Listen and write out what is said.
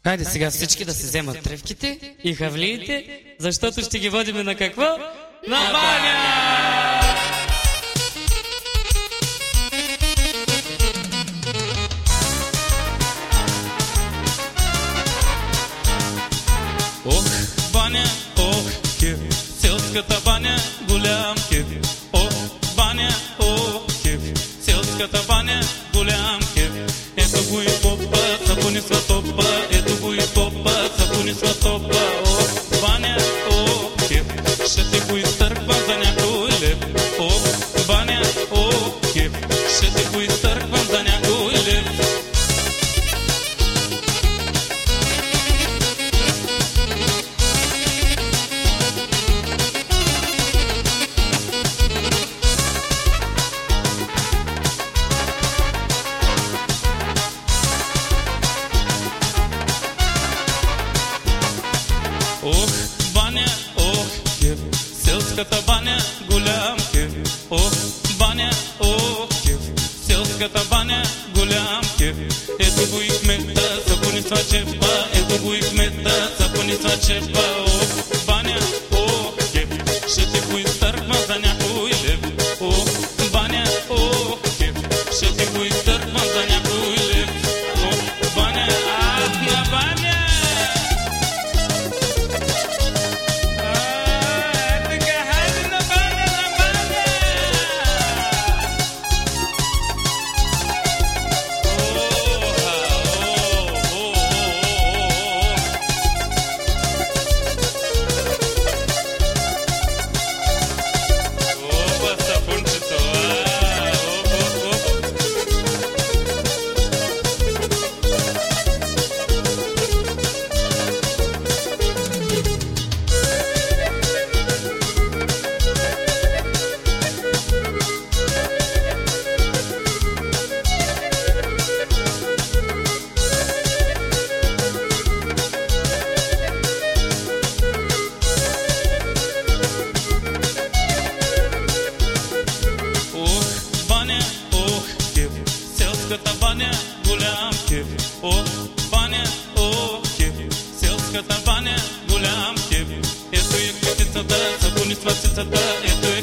Хайде сега всички да се вземат тръвките и хавлиите, защото ще ги водиме на какво? На баня! Ох, баня, ох, кеф, селската баня, голям кеф. Ох, баня, ох, кеф, селската баня, голям кеф. Ето го и попа, сапуни сватопа, ето го и попа, сапуни сватопа. Ох, баня, ох, кеф, ще те го изтърквам за някой лев. Ох, баня, ох, кеф, ще те го изтърквам за някой лев. Ох, баня, ох, кеф, селската баня, голям кеф. Ох, баня, ох, кеф, селската баня, голям кеф. Ето го и кмета, сапуни свачепа, ето го и кмета, сапуни свачепа. Ох, баня, ох, кеф, ще те го изтърквам за някой лев. Ох, баня, ох, кеф, ще те го изтърквам за някой лев. Ох, баня, ах, на баня! Селската баня, голям кеф. Ох, баня, ох, кеф, селската баня, голям кеф. Ето и кметицата, сапуни сватицата, ето